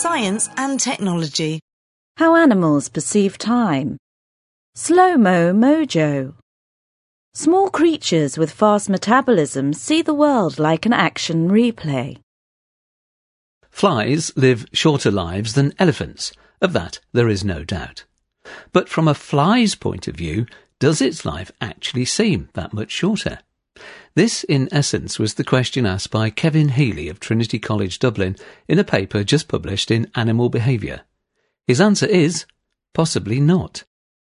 science and technology. How animals perceive time. Slow-mo mojo. Small creatures with fast metabolism see the world like an action replay. Flies live shorter lives than elephants. Of that, there is no doubt. But from a fly's point of view, does its life actually seem that much shorter? This, in essence, was the question asked by Kevin Healy of Trinity College Dublin in a paper just published in Animal Behaviour. His answer is, possibly not.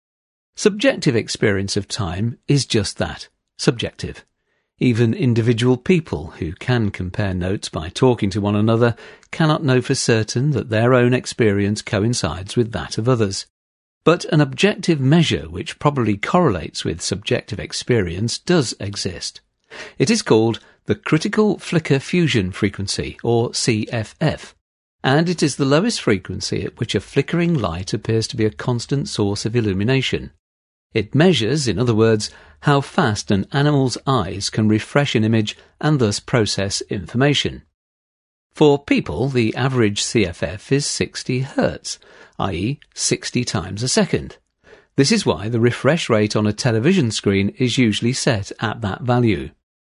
Subjective experience of time is just that, subjective. Even individual people who can compare notes by talking to one another cannot know for certain that their own experience coincides with that of others. But an objective measure which probably correlates with subjective experience does exist. It is called the critical flicker fusion frequency, or CFF, and it is the lowest frequency at which a flickering light appears to be a constant source of illumination. It measures, in other words, how fast an animal's eyes can refresh an image and thus process information. For people, the average CFF is 60 Hz, i.e. 60 times a second. This is why the refresh rate on a television screen is usually set at that value.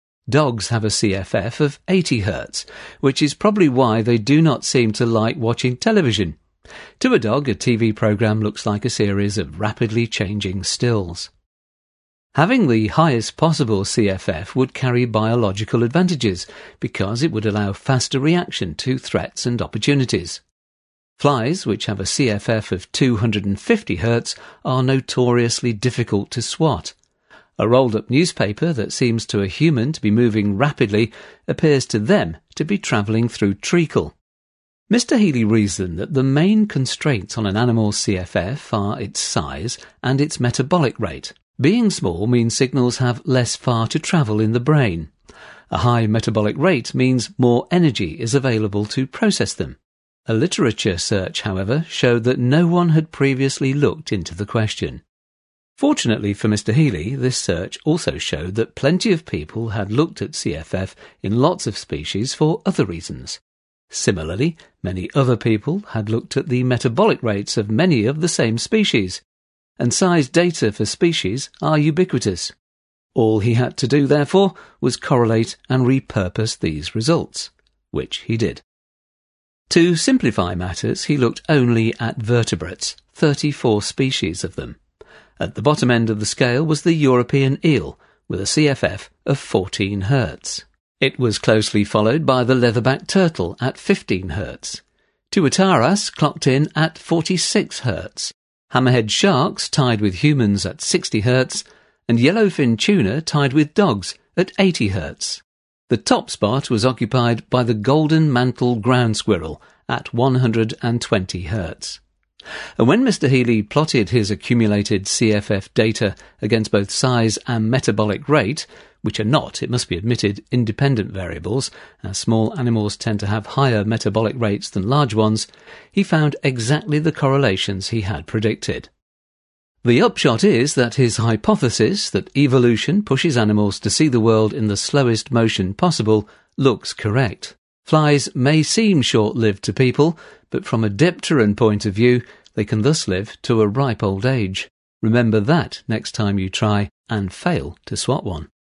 Dogs have a CFF of 80 Hz, which is probably why they do not seem to like watching television. To a dog, a TV programme looks like a series of rapidly changing stills. Having the highest possible CFF would carry biological advantages because it would allow faster reaction to threats and opportunities. Flies, which have a CFF of 250 Hz, are notoriously difficult to swat. A rolled-up newspaper that seems to a human to be moving rapidly appears to them to be travelling through treacle. Mr. Healy reasoned that the main constraints on an animal's CFF are its size and its metabolic rate. Being small means signals have less far to travel in the brain. A high metabolic rate means more energy is available to process them. A literature search, however, showed that no one had previously looked into the question. Fortunately for Mr. Healy, this search also showed that plenty of people had looked at CFF in lots of species for other reasons. Similarly, many other people had looked at the metabolic rates of many of the same species, and size data for species are ubiquitous. All he had to do, therefore, was correlate and repurpose these results, which he did. To simplify matters, he looked only at vertebrates, 34 species of them. At the bottom end of the scale was the European eel, with a CFF of 14 Hz. It was closely followed by the leatherback turtle at 15 Hz. Tuataras clocked in at 46 Hz. Hammerhead sharks tied with humans at 60 Hz, and yellowfin tuna tied with dogs at 80 Hz. The top spot was occupied by the golden mantle ground squirrel at 120 Hz. And when Mr. Healy plotted his accumulated CFF data against both size and metabolic rate, which are not, it must be admitted, independent variables, as small animals tend to have higher metabolic rates than large ones, he found exactly the correlations he had predicted. The upshot is that his hypothesis that evolution pushes animals to see the world in the slowest motion possible looks correct. Flies may seem short-lived to people, but from a dipteran point of view, they can thus live to a ripe old age. Remember that next time you try and fail to swat one.